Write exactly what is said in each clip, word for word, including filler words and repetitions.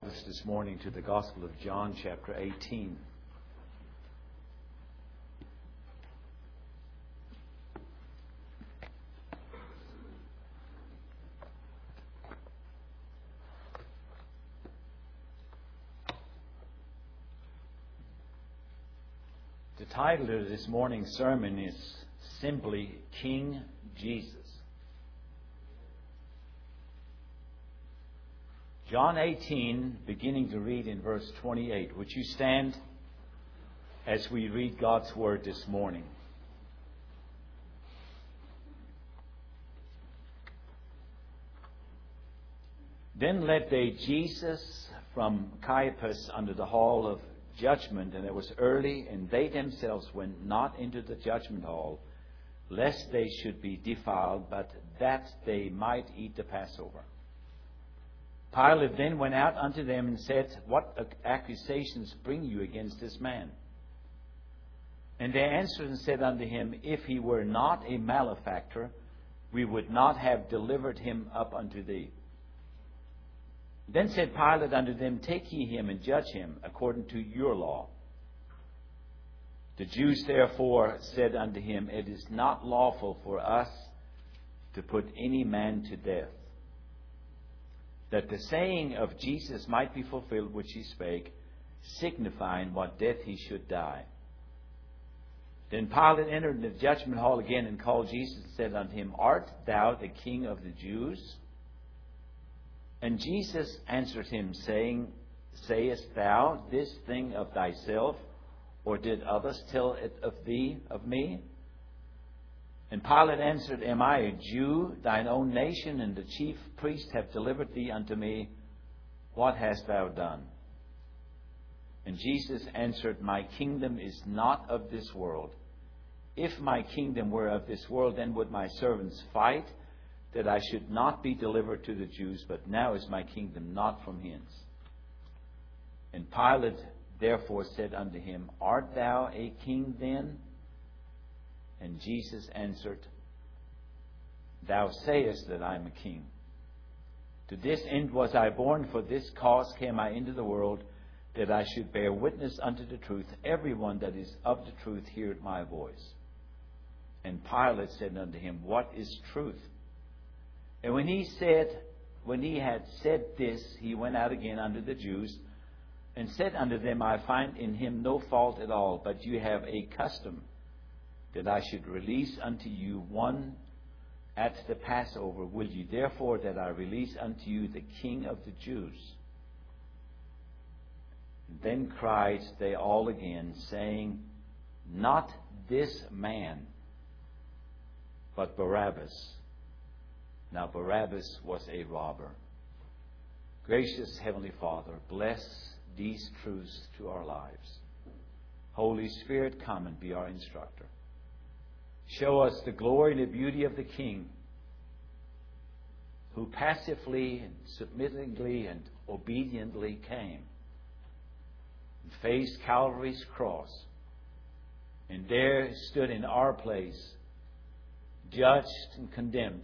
This this morning to the Gospel of John, chapter eighteen. The title of this morning's sermon is simply King Jesus. John eighteen, beginning to read in verse twenty-eight. Would you stand as we read God's Word this morning? Then led they Jesus from Caiaphas unto the hall of judgment, and it was early, and they themselves went not into the judgment hall, lest they should be defiled, but that they might eat the Passover. Pilate then went out unto them and said, What accusations bring you against this man? And they answered and said unto him, If he were not a malefactor, we would not have delivered him up unto thee. Then said Pilate unto them, Take ye him and judge him according to your law. The Jews therefore said unto him, It is not lawful for us to put any man to death, that the saying of Jesus might be fulfilled which he spake, signifying what death he should die. Then Pilate entered the judgment hall again, and called Jesus, and said unto him, Art thou the King of the Jews? And Jesus answered him, saying, Sayest thou this thing of thyself, or did others tell it of thee, of me? And Pilate answered, Am I a Jew? Thine own nation and the chief priest have delivered thee unto me. What hast thou done? And Jesus answered, My kingdom is not of this world. If my kingdom were of this world, then would my servants fight, that I should not be delivered to the Jews. But now is my kingdom not from hence. And Pilate therefore said unto him, Art thou a king then? And Jesus answered, Thou sayest that I am a king. To this end was I born, for this cause came I into the world, that I should bear witness unto the truth. Everyone that is of the truth heareth my voice. And Pilate said unto him, What is truth? And when he said, when he had said this, he went out again unto the Jews, and said unto them, I find in him no fault at all, but you have a custom, that I should release unto you one at the Passover. Will you therefore that I release unto you the King of the Jews? Then cried they all again, saying, Not this man, but Barabbas. Now Barabbas was a robber. Gracious Heavenly Father, bless these truths to our lives. Holy Spirit, come and be our instructor. Show us the glory and the beauty of the King, who passively and submittingly and obediently came and faced Calvary's cross, and there stood in our place, judged and condemned,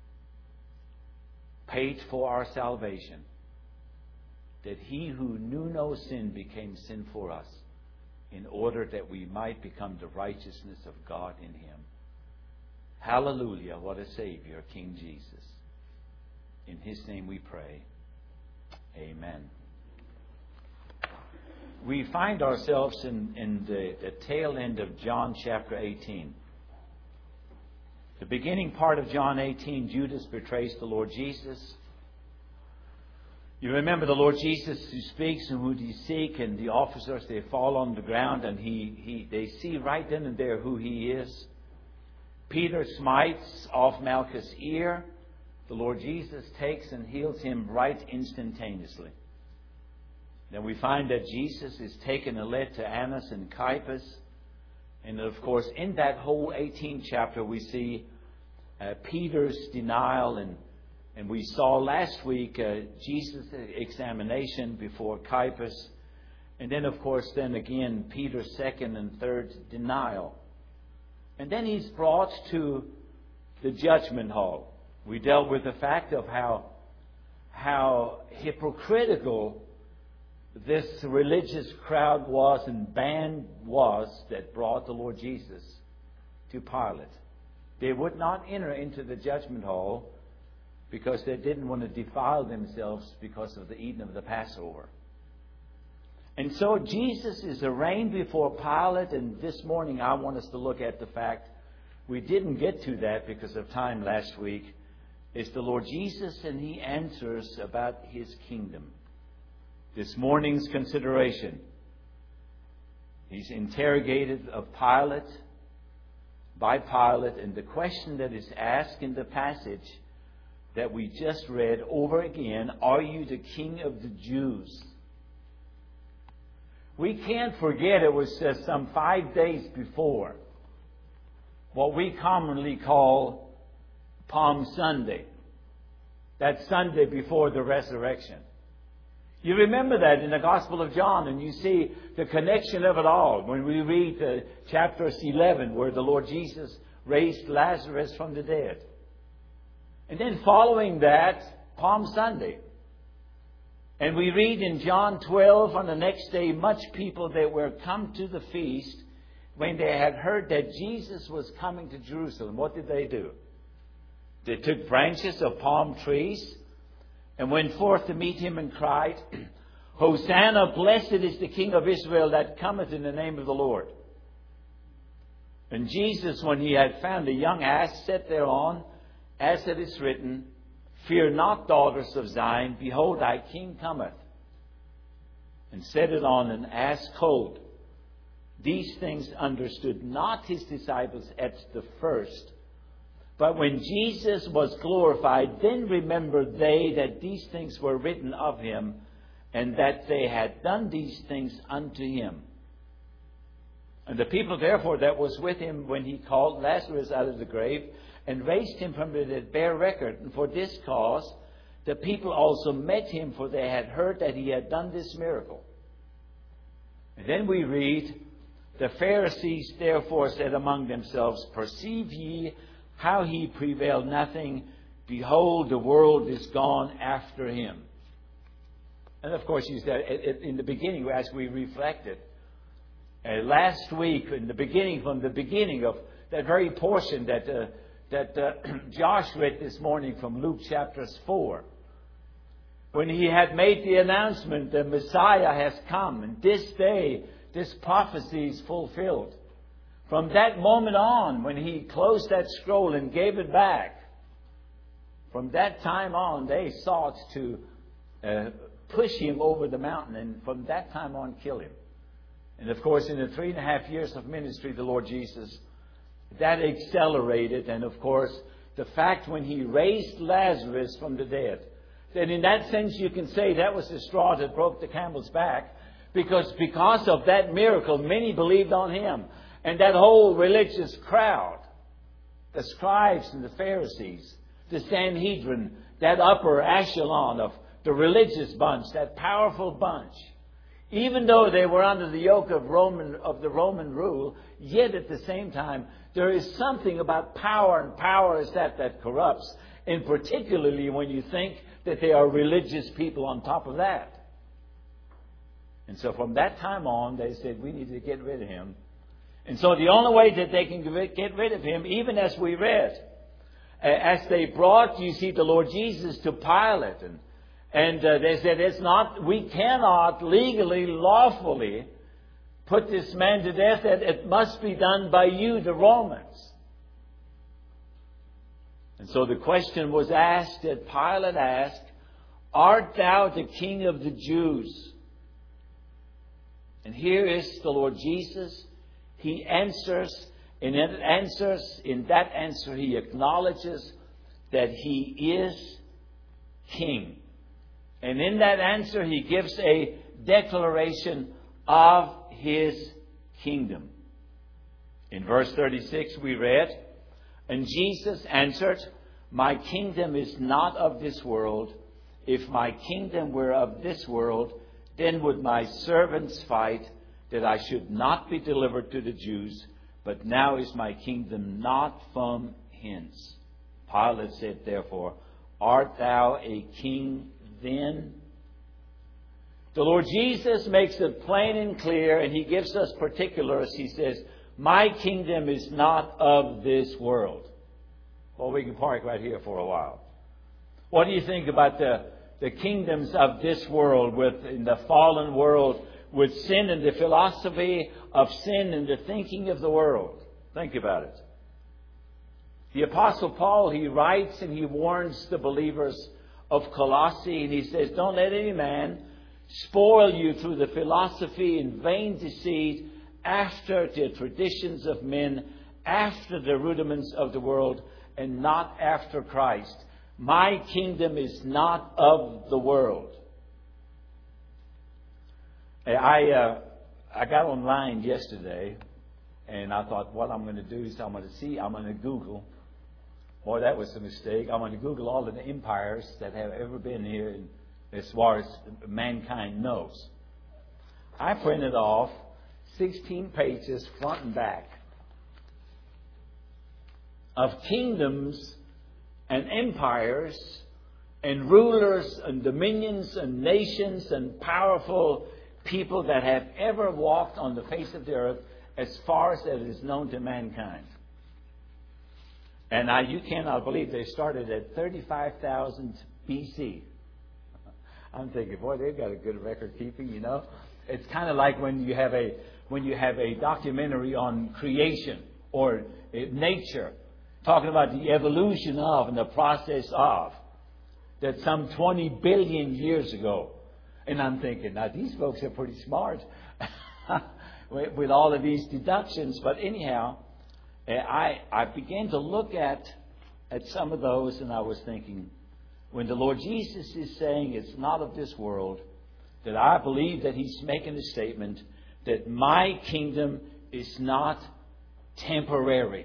paid for our salvation, that he who knew no sin became sin for us, in order that we might become the righteousness of God in him. Hallelujah, what a Savior, King Jesus. In his name we pray. Amen. We find ourselves in, in the, the tail end of John chapter eighteen. The beginning part of John eighteen, Judas betrays the Lord Jesus. You remember the Lord Jesus who speaks and who he seek, and the officers, they fall on the ground, and he, he they see right then and there who he is. Peter smites off Malchus' ear. The Lord Jesus takes and heals him right instantaneously. Then we find that Jesus is taken and led to Annas and Caiaphas. And of course, in that whole eighteenth chapter, we see uh, Peter's denial, and And we saw last week uh, Jesus' examination before Caiaphas. And then, of course, then again, Peter's second and third denial. And then he's brought to the judgment hall. We dealt with the fact of how, how hypocritical this religious crowd was and band was that brought the Lord Jesus to Pilate. They would not enter into the judgment hall because they didn't want to defile themselves because of the eating of the Passover. And so Jesus is arraigned before Pilate, and this morning I want us to look at the fact, we didn't get to that because of time last week, is the Lord Jesus, and He answers about His kingdom. This morning's consideration, He's interrogated of Pilate, by Pilate, and the question that is asked in the passage that we just read over again, are you the King of the Jews? We can't forget it was just some five days before what we commonly call Palm Sunday. That Sunday before the resurrection. You remember that in the Gospel of John, and you see the connection of it all when we read uh, chapter eleven, where the Lord Jesus raised Lazarus from the dead. And then following that, Palm Sunday. And we read in John twelve, on the next day, much people that were come to the feast, when they had heard that Jesus was coming to Jerusalem, what did they do? They took branches of palm trees and went forth to meet Him and cried, Hosanna, blessed is the King of Israel that cometh in the name of the Lord. And Jesus, when He had found a young ass, set thereon, as it is written, Fear not, daughters of Zion, behold, thy King cometh. And set it on an ass colt. These things understood not His disciples at the first. But when Jesus was glorified, then remembered they that these things were written of Him, and that they had done these things unto Him. And the people therefore that was with Him when He called Lazarus out of the grave, and raised him from the dead, bear record. And for this cause the people also met Him, for they had heard that He had done this miracle. And then we read, the Pharisees therefore said among themselves, Perceive ye how He prevailed nothing? Behold, the world is gone after Him. And of course, you said in the beginning, as we reflected, uh, last week, in the beginning, from the beginning of that very portion that uh, that uh, Josh read this morning from Luke chapter four, when he had made the announcement, the Messiah has come, and this day, this prophecy is fulfilled. From that moment on, when He closed that scroll and gave it back, from that time on, they sought to uh, push Him over the mountain, and from that time on, kill Him. And of course, in the three and a half years of ministry, the Lord Jesus, that accelerated. And of course, the fact when He raised Lazarus from the dead, then in that sense you can say that was the straw that broke the camel's back, because because of that miracle, many believed on Him. And that whole religious crowd, the scribes and the Pharisees, the Sanhedrin, that upper echelon of the religious bunch, that powerful bunch, even though they were under the yoke of Roman of the Roman rule, yet at the same time, there is something about power, and power is that that corrupts. And particularly when you think that they are religious people on top of that. And so from that time on, they said, we need to get rid of Him. And so the only way that they can get rid of Him, even as we read, as they brought, you see, the Lord Jesus to Pilate, and And uh, they said, it's not, we cannot legally, lawfully put this man to death. That it must be done by you, the Romans. And so the question was asked, that Pilate asked, Art thou the King of the Jews? And here is the Lord Jesus. He answers, and in answers, in that answer He acknowledges that He is King. And in that answer, He gives a declaration of His kingdom. In verse thirty-six, we read, And Jesus answered, My kingdom is not of this world. If my kingdom were of this world, then would my servants fight, that I should not be delivered to the Jews. But now is my kingdom not from hence. Pilate said, therefore, Art thou a king then? The Lord Jesus makes it plain and clear, and He gives us particulars. He says, my kingdom is not of this world. Well, we can park right here for a while. What do you think about the, the kingdoms of this world, with in the fallen world, with sin and the philosophy of sin and the thinking of the world? Think about it. The Apostle Paul, he writes and he warns the believers of Colossae, and he says, don't let any man spoil you through the philosophy and vain deceit, after the traditions of men, after the rudiments of the world, and not after Christ. My kingdom is not of the world. I uh, I got online yesterday, and I thought, what I'm going to do is I'm going to see, I'm going to Google. Boy, that was a mistake. I'm going to Google all of the empires that have ever been here, in, as far as mankind knows. I printed off sixteen pages, front and back, of kingdoms and empires and rulers and dominions and nations and powerful people that have ever walked on the face of the earth, as far as it is known to mankind. And I, you cannot believe they started at thirty-five thousand B C. I'm thinking, boy, they've got a good record keeping, you know. It's kind of like when you have a when you have a documentary on creation or nature, talking about the evolution of and the process of, that some twenty billion years ago. And I'm thinking, now these folks are pretty smart with, with all of these deductions. But anyhow, I, I began to look at, at some of those, and I was thinking, when the Lord Jesus is saying it's not of this world, that I believe that He's making a statement that my kingdom is not temporary.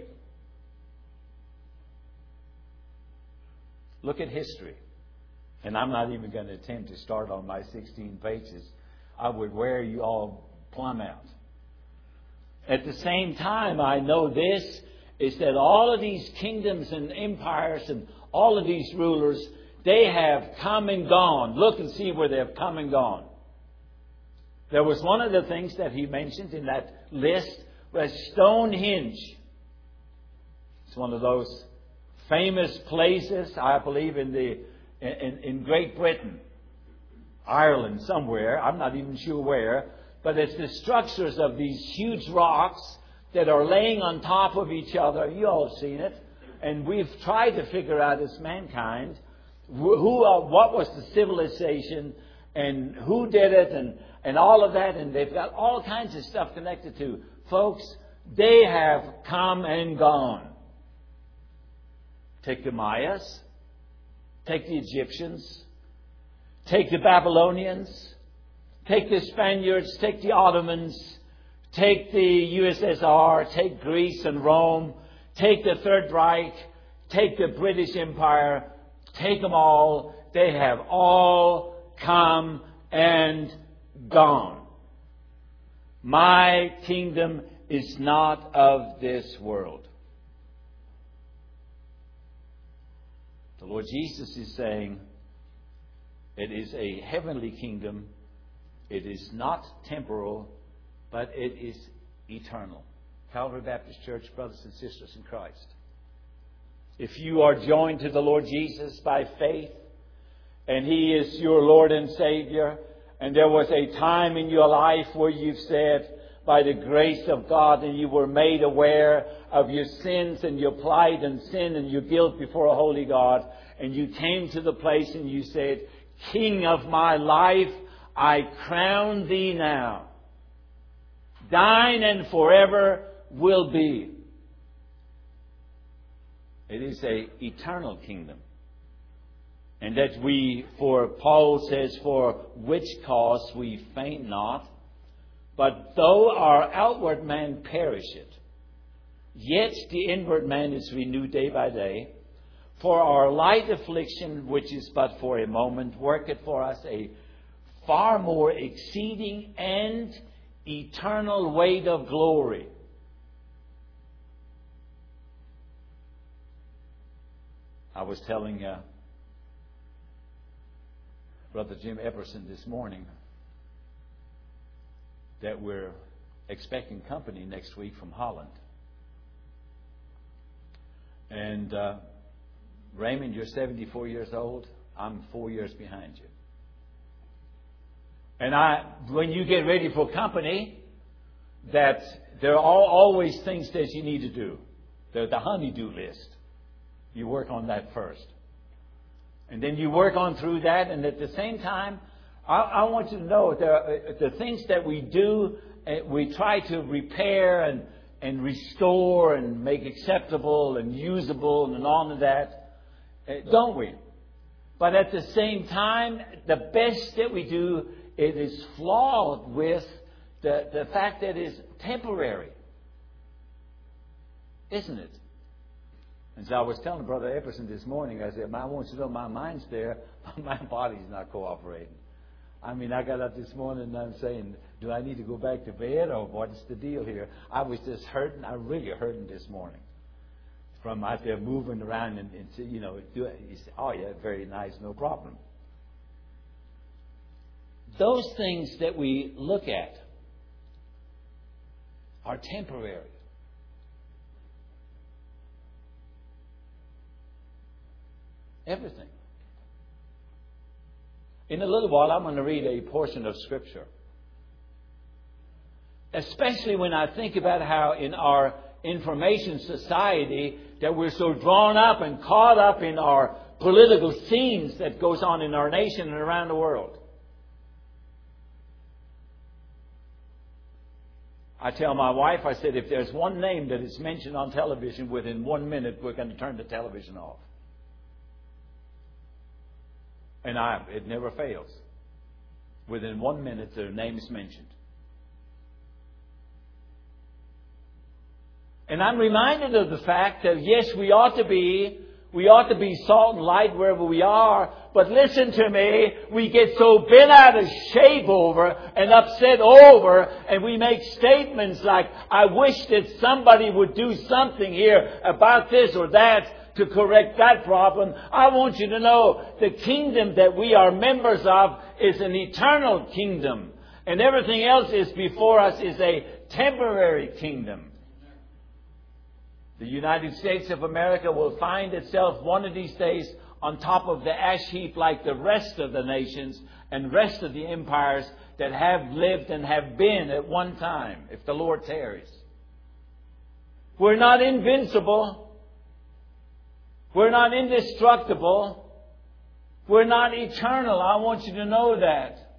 Look at history. And I'm not even going to attempt to start on my sixteen pages. I would wear you all plumb out. At the same time, I know this, is that all of these kingdoms and empires and all of these rulers, they have come and gone. Look and see where they have come and gone. There was one of the things that he mentioned in that list was Stonehenge. It's one of those famous places, I believe, in the in, in Great Britain, Ireland, somewhere. I'm not even sure where. But it's the structures of these huge rocks that are laying on top of each other. You all have seen it. And we've tried to figure out as mankind who, uh, what was the civilization and who did it and, and all of that. And they've got all kinds of stuff connected to. Folks, they have come and gone. Take the Mayas. Take the Egyptians. Take the Babylonians. Take the Spaniards. Take the Ottomans. Take the U S S R. Take Greece and Rome. Take the Third Reich. Take the British Empire. Take them all. They have all come and gone. My kingdom is not of this world. The Lord Jesus is saying it is a heavenly kingdom. It is not temporal, but it is eternal. Calvary Baptist Church, brothers and sisters in Christ. If you are joined to the Lord Jesus by faith, and He is your Lord and Savior, and there was a time in your life where you've said, by the grace of God, and you were made aware of your sins and your plight and sin and your guilt before a holy God, and you came to the place and you said, King of my life, I crown Thee now. Thine and forever will be. It is an eternal kingdom. And that we, for Paul says, for which cause we faint not. But though our outward man perisheth, yet the inward man is renewed day by day. For our light affliction, which is but for a moment, worketh for us a far more exceeding and eternal weight of glory. I was telling uh, Brother Jim Everson this morning that we're expecting company next week from Holland. And uh, Raymond, you're seventy-four years old. I'm four years behind you. And I, when you get ready for company, that there are always things that you need to do. There's the honey-do list. You work on that first. And then you work on through that. And at the same time, I, I want you to know the, the things that we do, we try to repair and, and restore and make acceptable and usable and all of that, don't we? But at the same time, the best that we do, it is flawed with the, the fact that it's temporary. Isn't it? And so I was telling Brother Epperson this morning, I said, I want you to know my mind's there, but my body's not cooperating. I mean, I got up this morning and I'm saying, do I need to go back to bed or what's the deal here? I was just hurting. I really hurting this morning. From out there moving around and, and you know, do it. He said, oh yeah, very nice, no problem. Those things that we look at are temporary. Everything. In a little while, I'm going to read a portion of Scripture. Especially when I think about how in our information society that we're so drawn up and caught up in our political scenes that goes on in our nation and around the world. I tell my wife, I said, if there's one name that is mentioned on television, within one minute we're going to turn the television off. And I, it never fails. Within one minute, their name is mentioned. And I'm reminded of the fact that, yes, we ought to be, we ought to be salt and light wherever we are. But listen to me, we get so bent out of shape over and upset over, and we make statements like, I wish that somebody would do something here about this or that to correct that problem. I want you to know the kingdom that we are members of is an eternal kingdom. And everything else is before us is a temporary kingdom. The United States of America will find itself one of these days on top of the ash heap like the rest of the nations and rest of the empires that have lived and have been at one time, if the Lord tarries. We're not invincible. We're not indestructible. We're not eternal. I want you to know that.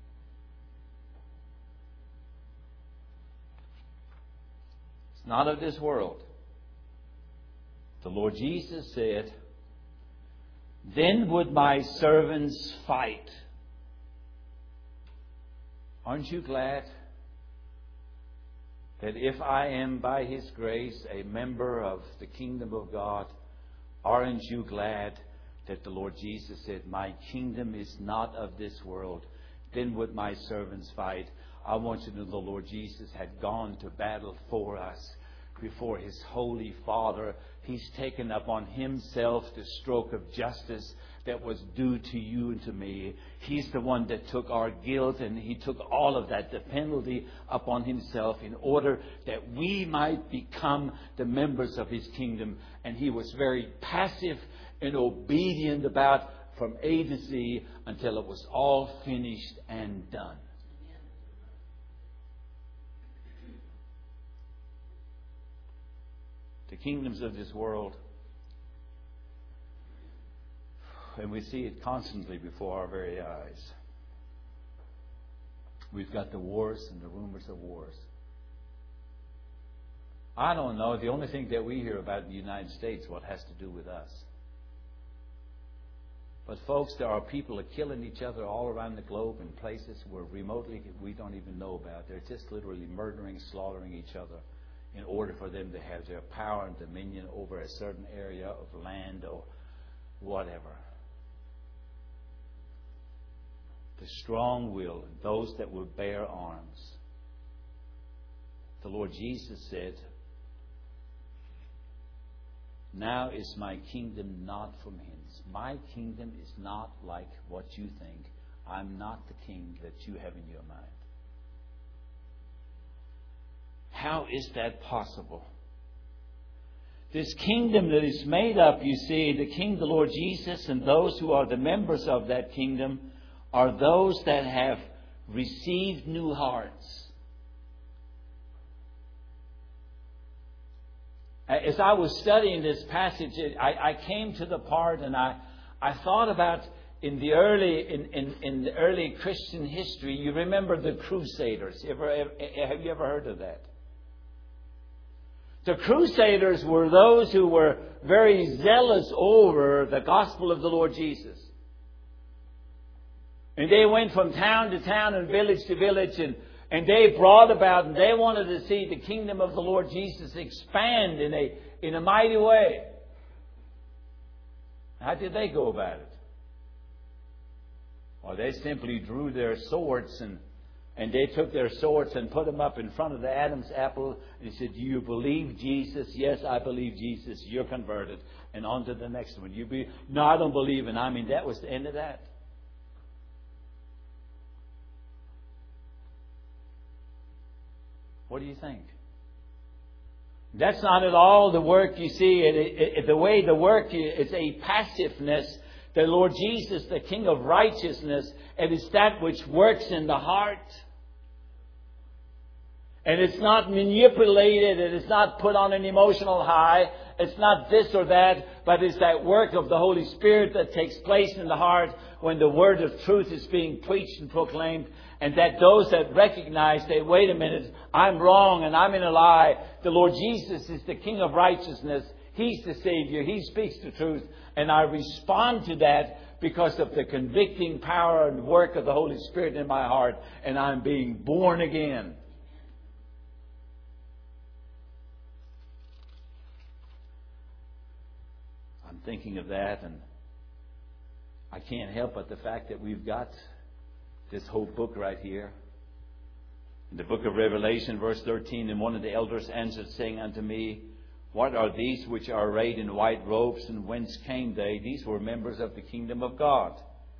It's not of this world. The Lord Jesus said, then would my servants fight. Aren't you glad that if I am by His grace a member of the kingdom of God, aren't you glad that the Lord Jesus said, my kingdom is not of this world. Then would my servants fight. I want you to know the Lord Jesus had gone to battle for us before His Holy Father. He's taken upon Himself the stroke of justice that was due to you and to me. He's the one that took our guilt, and He took all of that, the penalty, upon Himself in order that we might become the members of His kingdom. And He was very passive and obedient about from A to Z until it was all finished and done. The kingdoms of this world, and we see it constantly before our very eyes. We've got the wars and the rumors of wars. I don't know. The only thing that we hear about in the United States, what has to do with us. But folks, there are people that are killing each other all around the globe in places where remotely we don't even know about. They're just literally murdering, slaughtering each other in order for them to have their power and dominion over a certain area of land or whatever. The strong will, those that will bear arms. The Lord Jesus said, now is my kingdom not from hence. My kingdom is not like what you think. I'm not the king that you have in your mind. How is that possible? This kingdom that is made up, you see, the King, the Lord Jesus, and those who are the members of that kingdom are those that have received new hearts. As I was studying this passage, I, I came to the part, and I, I thought about in the early in, in, in the early Christian history. You remember the Crusaders? Ever, ever, have you ever heard of that? The Crusaders were those who were very zealous over the gospel of the Lord Jesus. And they went from town to town and village to village, and, and they brought about, and they wanted to see the kingdom of the Lord Jesus expand in a, in a mighty way. How did they go about it? Well, they simply drew their swords, and And they took their swords and put them up in front of the Adam's apple. And he said, "Do you believe Jesus?" "Yes, I believe Jesus." "You're converted." And on to the next one. "You be No, I don't believe." And I mean, that was the end of that. What do you think? That's not at all the work, you see. It, it, it, the way the work is a passiveness. The Lord Jesus, the King of righteousness, it is that which works in the heart. And it's not manipulated. It is not put on an emotional high. It's not this or that. But it's that work of the Holy Spirit that takes place in the heart when the word of truth is being preached and proclaimed. And that those that recognize, they, wait a minute, I'm wrong and I'm in a lie. The Lord Jesus is the King of righteousness. He's the Savior. He speaks the truth. And I respond to that because of the convicting power and work of the Holy Spirit in my heart. And I'm being born again. I'm thinking of that, and I can't help but the fact that we've got this whole book right here. In the book of Revelation, verse thirteen, "And one of the elders answered, saying unto me, What are these which are arrayed in white robes, and whence came they? These were members of the kingdom of God."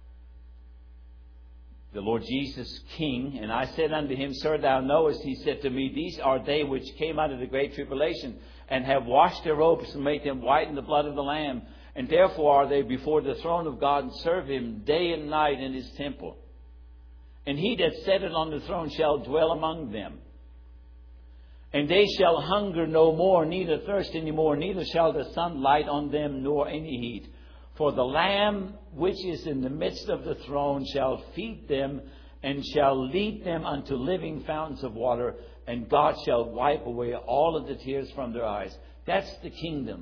The Lord Jesus, King. "And I said unto him, Sir, thou knowest." He said to me, "These are they which came out of the great tribulation, and have washed their robes and made them white in the blood of the Lamb. And therefore are they before the throne of God, and serve him day and night in his temple. And he that sitteth on the throne shall dwell among them. And they shall hunger no more, neither thirst any more, neither shall the sun light on them, nor any heat. For the Lamb which is in the midst of the throne shall feed them, and shall lead them unto living fountains of water, and God shall wipe away all of the tears from their eyes." That's the kingdom.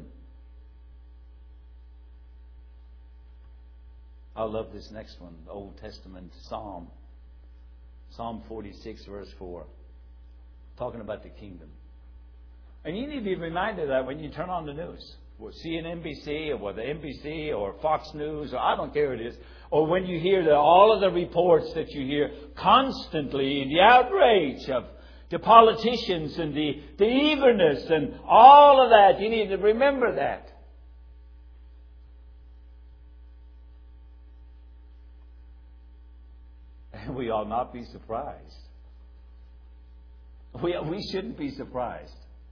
I love this next one, the Old Testament Psalm. Psalm forty-six, verse four. Talking about the kingdom. And you need to be reminded of that when you turn on the news. Or C N N, N B C, or whether N B C, or Fox News, or I don't care what it is. Or when you hear the, all of the reports that you hear constantly, and the outrage of the politicians, and the, the eagerness, and all of that. You need to remember that. And we ought not be surprised. We, we shouldn't be surprised.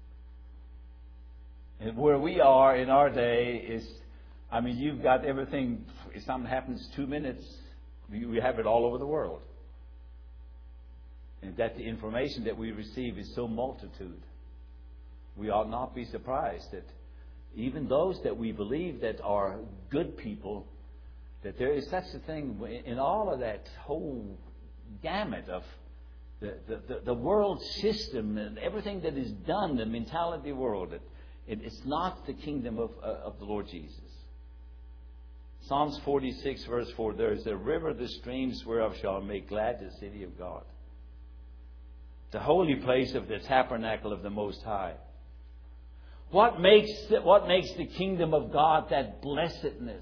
And where we are in our day is, I mean, you've got everything. If something happens two minutes, we have it all over the world. And that the information that we receive is so multitude. We ought not be surprised that even those that we believe that are good people, that there is such a thing in all of that whole gamut of the, the, the, the world system and everything that is done, the mentality world. It, it, it's not the kingdom of, uh, of the Lord Jesus. Psalms forty-six, verse four, "There is a river, the streams whereof shall make glad the city of God, the holy place of the tabernacle of the Most High." What makes, what makes the kingdom of God that blessedness?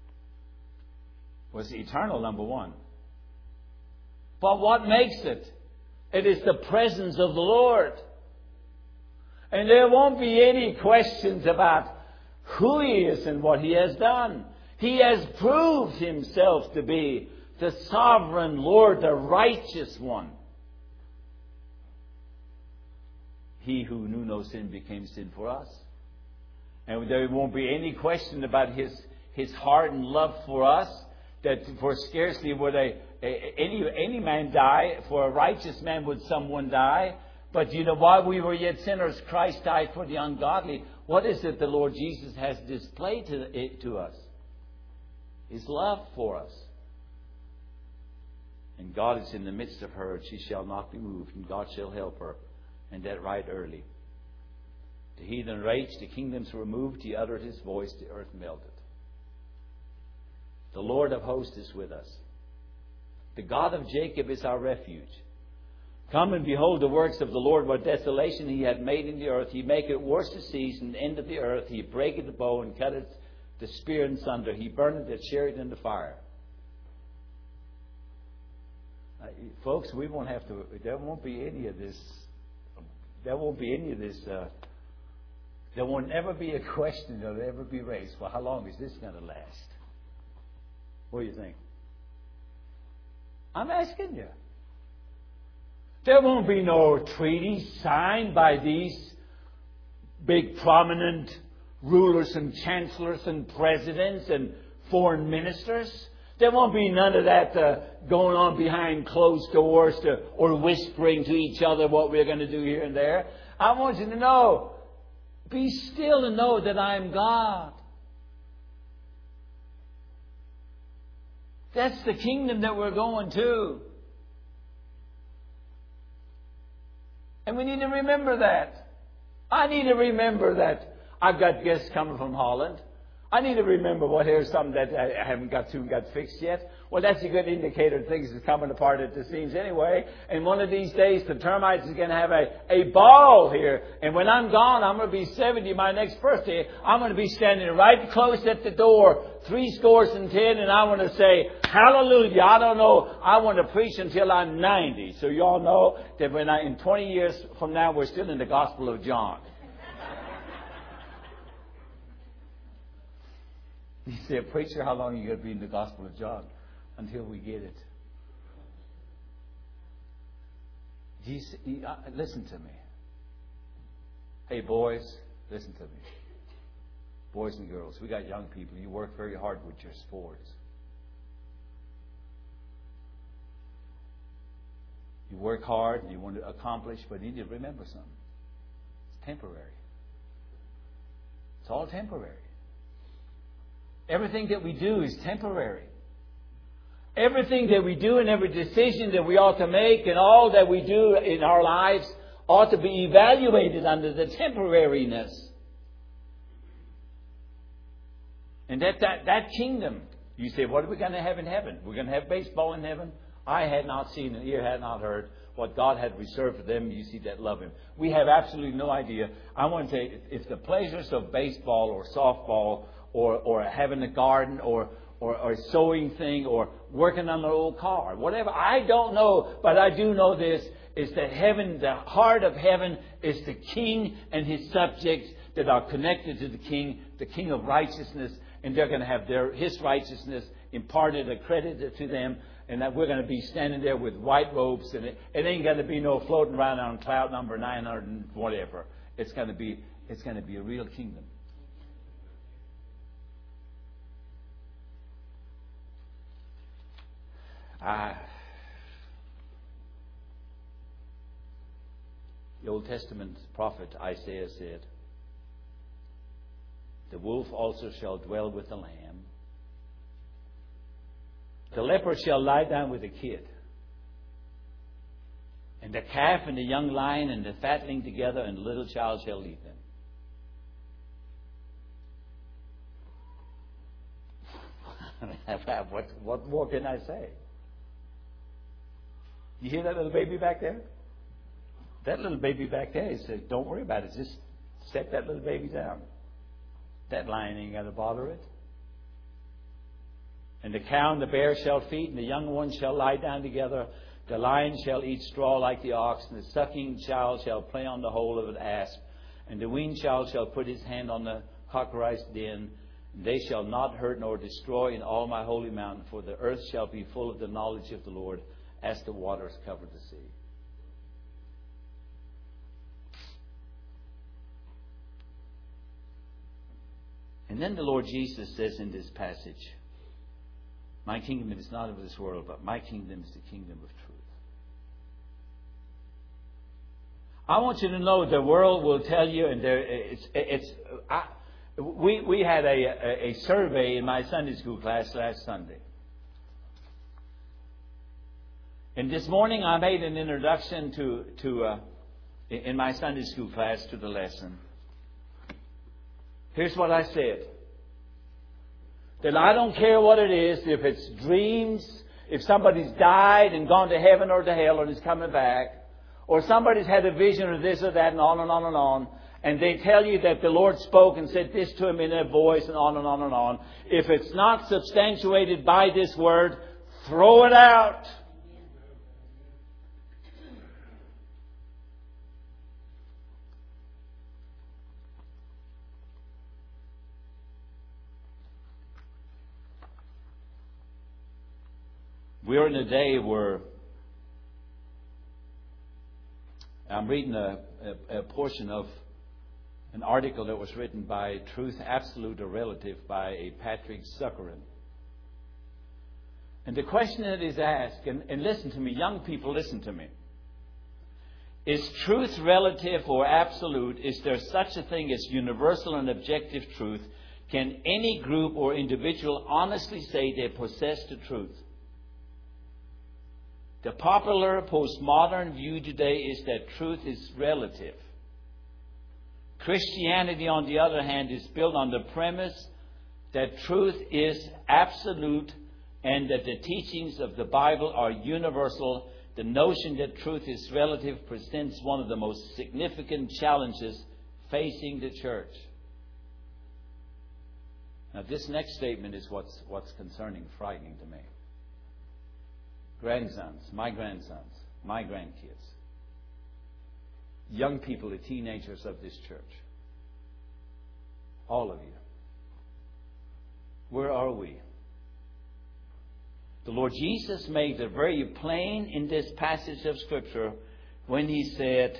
Was eternal, number one. But what makes it? It is the presence of the Lord. And there won't be any questions about who He is and what He has done. He has proved Himself to be the sovereign Lord, the righteous one. He who knew no sin became sin for us. And there won't be any question about His His heart and love for us, that for scarcely would a, a, any, any man die, for a righteous man would someone die. But you know, while we were yet sinners, Christ died for the ungodly. What is it the Lord Jesus has displayed to, it, to us? His love for us. And God is in the midst of her, and she shall not be moved, and God shall help her, and that right early. The heathen raged, the kingdoms were moved, He uttered His voice, the earth melted. The Lord of hosts is with us. The God of Jacob is our refuge. Come and behold the works of the Lord, what desolation He hath made in the earth. He maketh worse the seas and the end of the earth. He breaketh the bow and cutteth the spear in sunder. He burneth the chariot in the fire. Uh, folks, we won't have to, there won't be any of this, there won't be any of this, uh, there won't ever be a question that will ever be raised. Well, how long is this going to last? What do you think? I'm asking you. There won't be no treaty signed by these big prominent rulers and chancellors and presidents and foreign ministers. There won't be none of that uh, going on behind closed doors to, or whispering to each other what we're going to do here and there. I want you to know, be still and know that I am God. That's the kingdom that we're going to. And we need to remember that. I need to remember that I've got guests coming from Holland. I need to remember, well, here's something that I haven't got to got fixed yet. Well, that's a good indicator things are coming apart at the seams anyway. And one of these days, the termites is going to have a, a ball here. And when I'm gone, I'm going to be seventy, my next birthday. I'm going to be standing right close at the door, three scores and ten, and I want to say, hallelujah. I don't know. I want to preach until I'm ninety. So you all know that when I, in twenty years from now, we're still in the Gospel of John. You say, preacher, how long are you going to be in the Gospel of John? Until we get it. You see, uh, listen to me. Hey, boys, listen to me. Boys and girls, we got young people. You work very hard with your sports. You work hard and you want to accomplish, but you need to remember something. It's temporary. It's all temporary. Everything that we do is temporary. Everything that we do and every decision that we ought to make and all that we do in our lives ought to be evaluated under the temporariness. And that, that, that kingdom, you say, what are we going to have in heaven? We're going to have baseball in heaven? I had not seen and ear had not heard what God had reserved for them, you see, that love Him. We have absolutely no idea. I want to tell you, if the pleasures of baseball or softball or, or having a garden or, or, or a sewing thing or working on an old car, whatever, I don't know, but I do know this, is that heaven, the heart of heaven is the King and His subjects that are connected to the King, the King of righteousness, and they're going to have their His righteousness imparted, accredited to them. And that we're going to be standing there with white robes, and it, it ain't going to be no floating around on cloud number nine hundred and whatever. It's going to be, it's going to be a real kingdom. Ah, the Old Testament prophet Isaiah said, "The wolf also shall dwell with the lamb. The leopard shall lie down with the kid. And the calf and the young lion and the fatling together, and the little child shall lead them." what, what more can I say? You hear that little baby back there? That little baby back there, he said, don't worry about it. Just set that little baby down. That lion ain't going to bother it. And the cow and the bear shall feed, and the young ones shall lie down together. The lion shall eat straw like the ox, and the sucking child shall play on the hole of an asp. And the weaned child shall put his hand on the cockatrice den. And they shall not hurt nor destroy in all my holy mountain, for the earth shall be full of the knowledge of the Lord, as the waters cover the sea. And then the Lord Jesus says in this passage, my kingdom is not of this world, but my kingdom is the kingdom of truth. I want you to know the world will tell you, and there it's it's. I, we we had a, a a survey in my Sunday school class last Sunday, and this morning I made an introduction to to uh, in my Sunday school class to the lesson. Here's what I said: that I don't care what it is, if it's dreams, if somebody's died and gone to heaven or to hell and is coming back. Or somebody's had a vision of this or that and on and on and on. And they tell you that the Lord spoke and said this to him in a voice and on and on and on. If it's not substantiated by this word, throw it out. We're in a day where I'm reading a, a, a portion of an article that was written by Truth, Absolute or Relative by a Patrick Zuckerin. And the question that is asked, and, and listen to me, young people, listen to me. Is truth relative or absolute? Is there such a thing as universal and objective truth? Can any group or individual honestly say they possess the truth? The popular postmodern view today is that truth is relative. Christianity, on the other hand, is built on the premise that truth is absolute and that the teachings of the Bible are universal. The notion that truth is relative presents one of the most significant challenges facing the church. Now, this next statement is what's, what's concerning, frightening to me. Grandsons, my grandsons, my grandkids, young people, the teenagers of this church, all of you, where are we? The Lord Jesus made it very plain in this passage of Scripture when He said,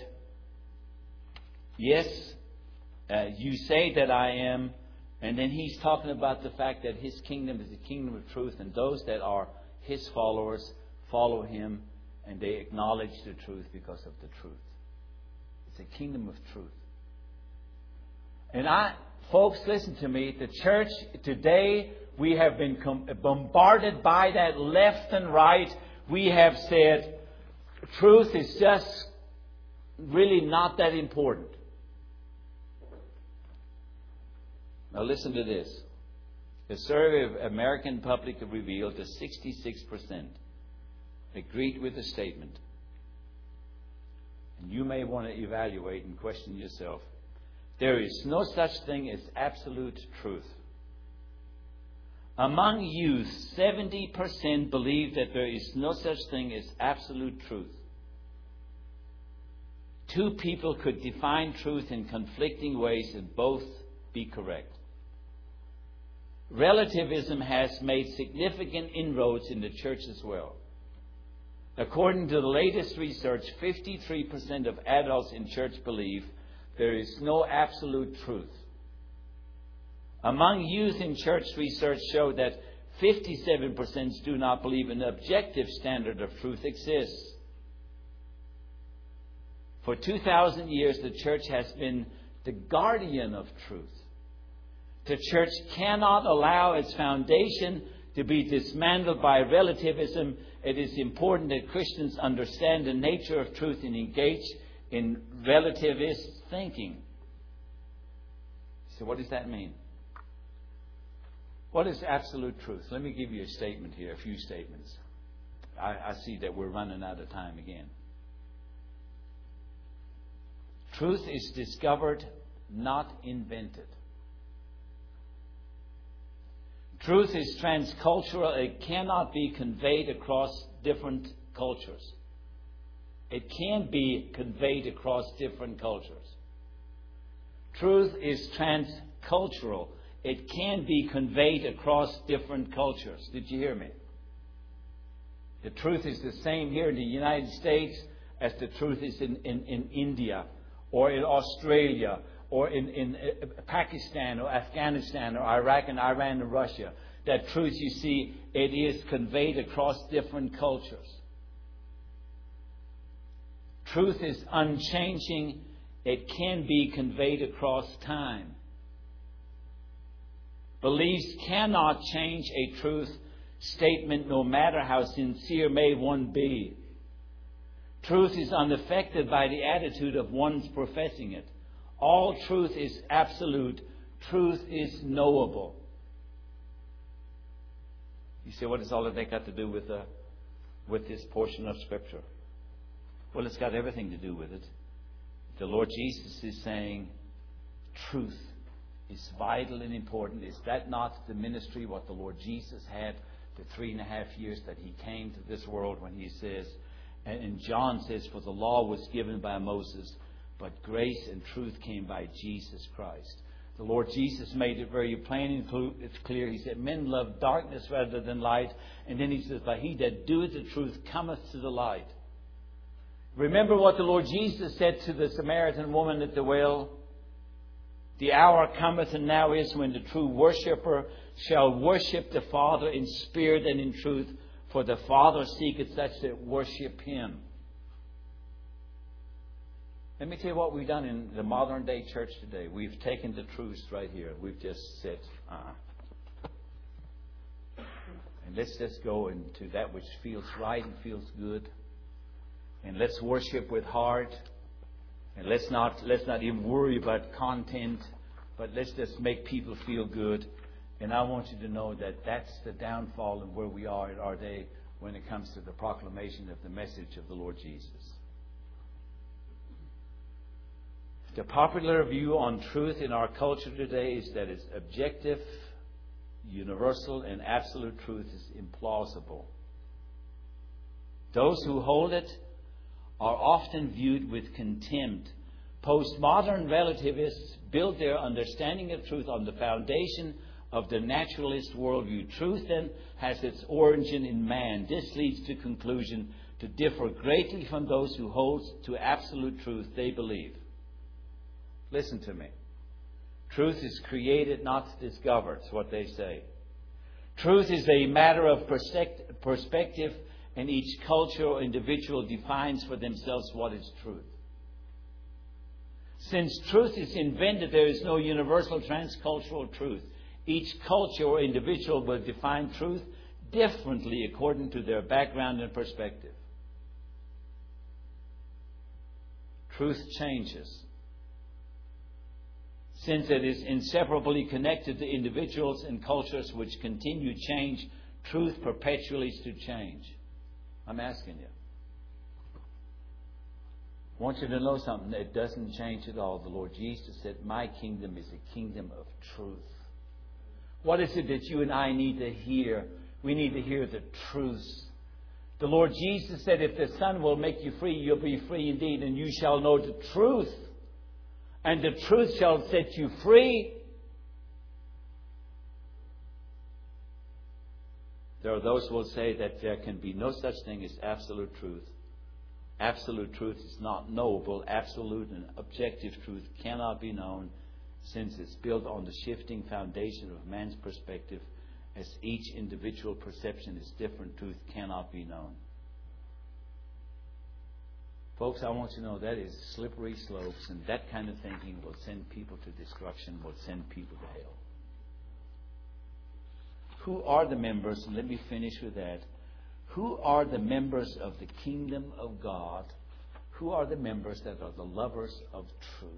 yes, uh, you say that I am, and then He's talking about the fact that His kingdom is the kingdom of truth, and those that are His followers follow Him, and they acknowledge the truth because of the truth. It's a kingdom of truth. And I, folks, listen to me. The church today, we have been com- bombarded by that left and right. We have said truth is just really not that important. Now listen to this. A survey of American public revealed that sixty-six percent agreed with the statement. And you may want to evaluate and question yourself. There is no such thing as absolute truth. Among youth, seventy percent believe that there is no such thing as absolute truth. Two people could define truth in conflicting ways and both be correct. Relativism has made significant inroads in the church as well. According to the latest research, fifty-three percent of adults in church believe there is no absolute truth. Among youth in church, research showed that fifty-seven percent do not believe an objective standard of truth exists. For two thousand years, the church has been the guardian of truth. The church cannot allow its foundation to be dismantled by relativism. It is important that Christians understand the nature of truth and engage in relativist thinking. So what does that mean? What is absolute truth? Let me give you a statement here, a few statements. I, I see that we're running out of time again. Truth is discovered, not invented. Truth is transcultural. It cannot be conveyed across different cultures. It can be conveyed across different cultures. Truth is transcultural. It can be conveyed across different cultures. Did you hear me? The truth is the same here in the United States as the truth is in, in, in India or in Australia or in, in Pakistan or Afghanistan or Iraq and Iran and Russia. That truth, you see, it is conveyed across different cultures. Truth is unchanging. It can be conveyed across time. Beliefs cannot change a truth statement, no matter how sincere may one be. Truth is unaffected by the attitude of one's professing it. All truth is absolute. Truth is knowable. You say, what does all of that got to do with uh, with this portion of Scripture? Well, it's got everything to do with it. The Lord Jesus is saying truth is vital and important. Is that not the ministry, what the Lord Jesus had the three and a half years that He came to this world, when He says, and John says, for the law was given by Moses, but grace and truth came by Jesus Christ. The Lord Jesus made it very plain and it's clear. He said, men love darkness rather than light. And then He says, but he that doeth the truth cometh to the light. Remember what the Lord Jesus said to the Samaritan woman at the well? The hour cometh, and now is, when the true worshipper shall worship the Father in spirit and in truth, for the Father seeketh such that worship Him. Let me tell you what we've done in the modern day church today. We've taken the truths right here. We've just said, uh-uh. And let's just go into that which feels right and feels good. And let's worship with heart. And let's not let's not even worry about content, but let's just make people feel good. And I want you to know that that's the downfall of where we are in our day when it comes to the proclamation of the message of the Lord Jesus. The popular view on truth in our culture today is that it's objective, universal, and absolute truth is implausible. Those who hold it are often viewed with contempt. Postmodern relativists build their understanding of truth on the foundation of the naturalist worldview. Truth, then, has its origin in man. This leads to conclusion to differ greatly from those who hold to absolute truth they believe. Listen to me. Truth is created, not discovered. It's what they say. Truth is a matter of perspective, and each culture or individual defines for themselves what is truth. Since truth is invented, there is no universal transcultural truth. Each culture or individual will define truth differently according to their background and perspective. Truth changes. Since it is inseparably connected to individuals and cultures which continue change, truth perpetually is to change. I'm asking you. I want you to know something. It doesn't change at all. The Lord Jesus said, my kingdom is a kingdom of truth. What is it that you and I need to hear? We need to hear the truths. The Lord Jesus said, if the Son will make you free, you'll be free indeed, and you shall know the truth. And the truth shall set you free. There are those who will say that there can be no such thing as absolute truth. Absolute truth is not knowable. Absolute and objective truth cannot be known, since it's built on the shifting foundation of man's perspective. As each individual perception is different, truth cannot be known. Folks, I want you to know that is slippery slopes, and that kind of thinking will send people to destruction, will send people to hell. Who are the members, and let me finish with that. Who are the members of the kingdom of God? Who are the members that are the lovers of truth?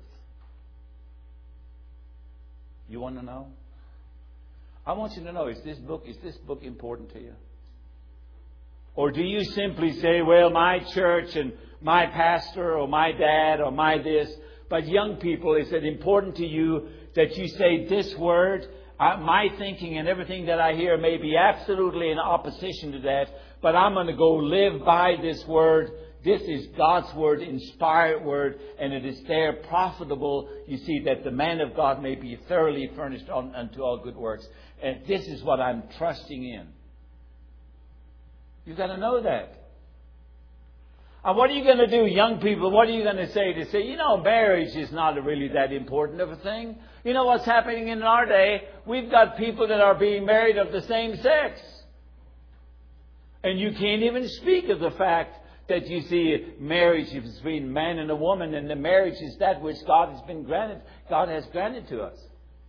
You want to know? I want you to know, is this book, is this book important to you? Or do you simply say, well, my church and my pastor or my dad or my this? But young people, is it important to you that you say this word? Uh, my thinking and everything that I hear may be absolutely in opposition to that, but I'm going to go live by this word. This is God's word, inspired word, and it is there profitable. You see, that the man of God may be thoroughly furnished on, unto all good works. And this is what I'm trusting in. You've got to know that. And what are you going to do, young people? What are you going to say? To say, you know, marriage is not really that important of a thing. You know what's happening in our day? We've got people that are being married of the same sex. And you can't even speak of the fact that you see marriage between a man and a woman, and the marriage is that which God has been granted, God has granted to us.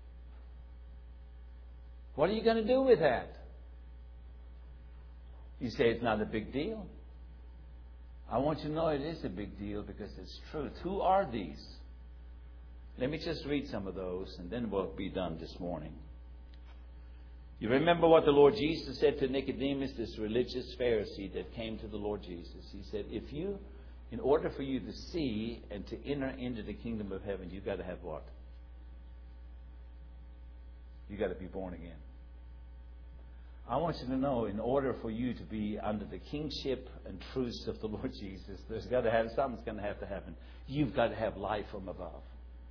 What are you going to do with that? You say it's not a big deal. I want you to know it is a big deal because it's truth. Who are these? Let me just read some of those and then we'll be done this morning. You remember what the Lord Jesus said to Nicodemus, this religious Pharisee that came to the Lord Jesus. He said, if you, in order for you to see and to enter into the kingdom of heaven, you've got to have what? You've got to be born again. I want you to know, in order for you to be under the kingship and truths of the Lord Jesus, there's got to have something's going to have to happen. You've got to have life from above.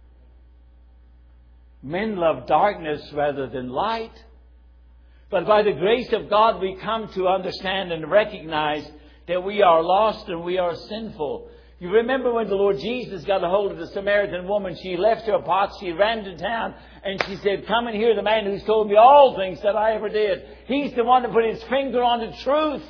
Men love darkness rather than light. But by the grace of God, we come to understand and recognize that we are lost and we are sinful. You remember when the Lord Jesus got a hold of the Samaritan woman, she left her pot, she ran to town, and she said, come and hear the man who's told me all things that I ever did. He's the one that put his finger on the truth.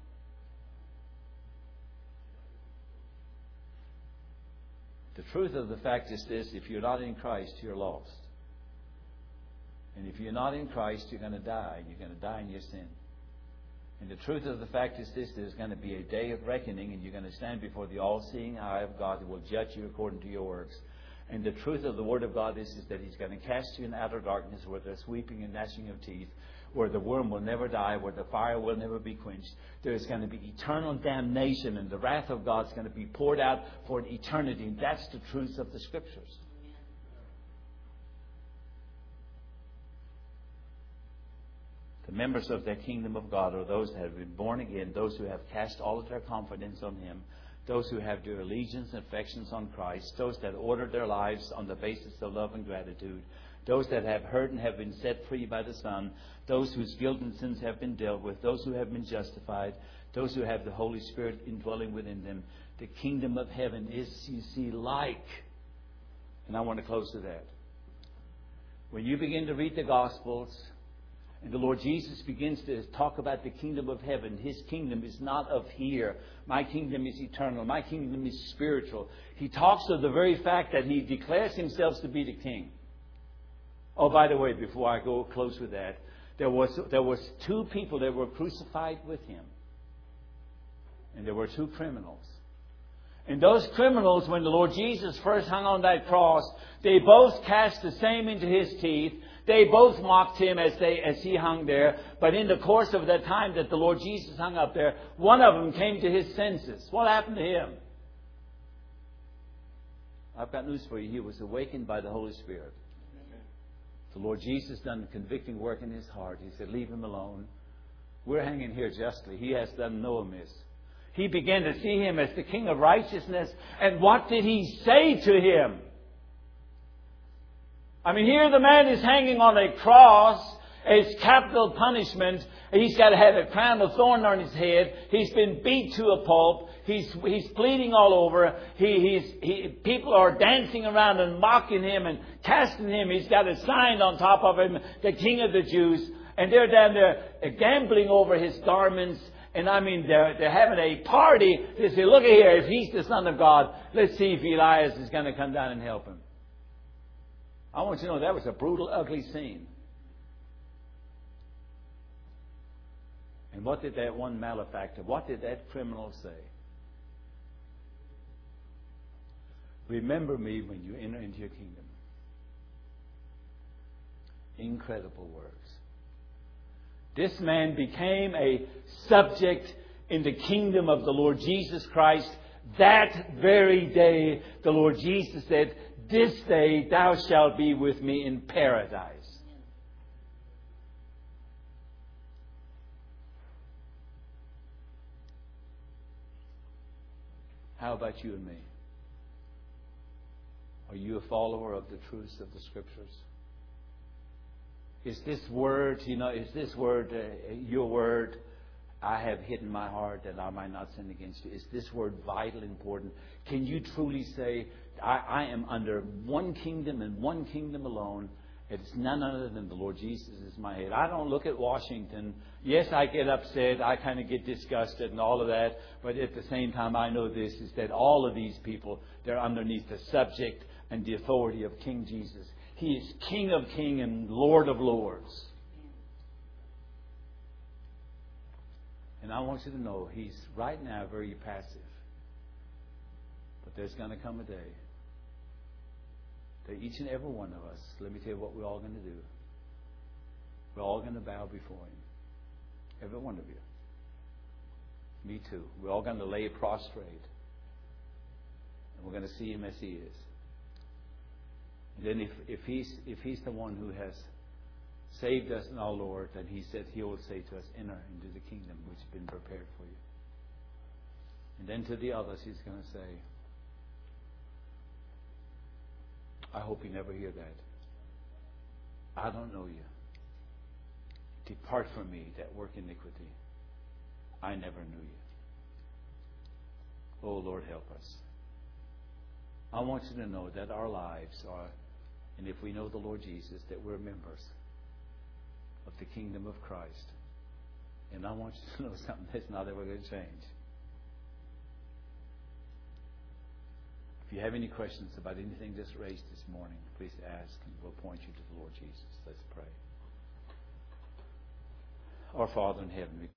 The truth of the fact is this, if you're not in Christ, you're lost. And if you're not in Christ, you're going to die. You're going to die in your sin. And the truth of the fact is this, there's going to be a day of reckoning and you're going to stand before the all-seeing eye of God who will judge you according to your works. And the truth of the Word of God is, is that He's going to cast you in outer darkness where there's weeping and gnashing of teeth, where the worm will never die, where the fire will never be quenched. There's going to be eternal damnation and the wrath of God is going to be poured out for an eternity. And that's the truth of the Scriptures. The members of the kingdom of God are those that have been born again, those who have cast all of their confidence on Him, those who have their allegiance and affections on Christ, those that order their lives on the basis of love and gratitude, those that have heard and have been set free by the Son, those whose guilt and sins have been dealt with, those who have been justified, those who have the Holy Spirit indwelling within them. The kingdom of heaven is, you see, like. And I want to close with that. When you begin to read the Gospels, and the Lord Jesus begins to talk about the kingdom of heaven. His kingdom is not of here. My kingdom is eternal. My kingdom is spiritual. He talks of the very fact that He declares Himself to be the King. Oh, by the way, before I go close with that, there was there was two people that were crucified with Him. And there were two criminals. And those criminals, when the Lord Jesus first hung on that cross, they both cast the same into His teeth. They both mocked Him as they as He hung there. But in the course of that time that the Lord Jesus hung up there, one of them came to his senses. What happened to him? I've got news for you. He was awakened by the Holy Spirit. The Lord Jesus done a convicting work in his heart. He said, leave him alone. We're hanging here justly. He has done no amiss. He began to see Him as the King of righteousness. And what did He say to him? I mean, here the man is hanging on a cross as capital punishment. He's got to have a crown of thorn on his head. He's been beat to a pulp. He's he's bleeding all over. He he's he, people are dancing around and mocking Him and casting Him. He's got a sign on top of him, the King of the Jews, and they're down there gambling over His garments. And I mean, they're they're having a party. They say, look at here, if He's the Son of God, let's see if Elias is going to come down and help Him. I want you to know that was a brutal, ugly scene. And what did that one malefactor, what did that criminal say? Remember me when you enter into your kingdom. Incredible words. This man became a subject in the kingdom of the Lord Jesus Christ. That very day, the Lord Jesus said, this day thou shalt be with me in paradise. How about you and me? Are you a follower of the truths of the Scriptures? Is this word, you know, is this word uh, your word? I have hidden my heart that I might not sin against you. Is this word vital important? Can you truly say, I, I am under one kingdom and one kingdom alone? It's none other than the Lord Jesus is my head. I don't look at Washington. Yes, I get upset. I kind of get disgusted and all of that. But at the same time, I know this, is that all of these people, they're underneath the subject and the authority of King Jesus. He is King of kings and Lord of lords. And I want you to know, He's right now very passive. But there's going to come a day that each and every one of us, let me tell you what we're all going to do. We're all going to bow before Him. Every one of you. Me too. We're all going to lay prostrate. And we're going to see Him as He is. And then if, if He's if He's the one who has saved us in our Lord, then He said He will say to us, enter into the kingdom which has been prepared for you. And then to the others He's going to say, I hope you never hear that. I don't know you. Depart from me that work iniquity. I never knew you. Oh, Lord, help us. I want you to know that our lives are, and if we know the Lord Jesus, that we're members of the kingdom of Christ. And I want you to know something that's not ever going to change. If you have any questions about anything just raised this morning, please ask and we'll point you to the Lord Jesus. Let's pray. Our Father in heaven, we